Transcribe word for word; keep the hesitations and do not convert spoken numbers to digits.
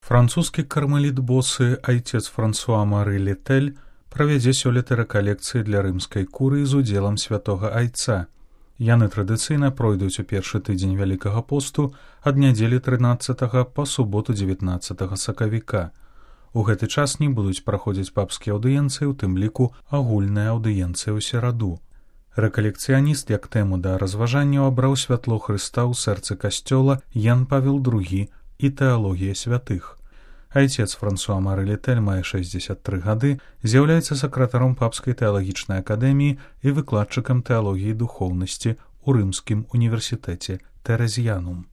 Французскі кармеліт босы айцец Франсуа Мары Летэль правядзе сёлета рэкалекцыі для рымскай курыі з удзелам святога айца. Яны традыцыйна пройдуць у першы тыдзень вялікага посту ад нядзелі трынаццатага па суботу дзевятнаццатага сакавіка. У гэты час не будуць праходзіць папскія аўдыенцыі, у тым ліку агульная аўдыенцыя ў сераду. Рэкалекцыяніст як тэму да разважанняў абраў святло Хрыста ў сэрцы касцёла Ян Павел другі і тэалогія святых. Айцец Франсуа Мары Летэль мае шэсцьдзесят тры гады, з'яўляецца сакратаром папскай тэалагічнай акадэміі і выкладчыкам тэалогіі духоўнасці ў рымскім універсітэце Тэрэзіянум.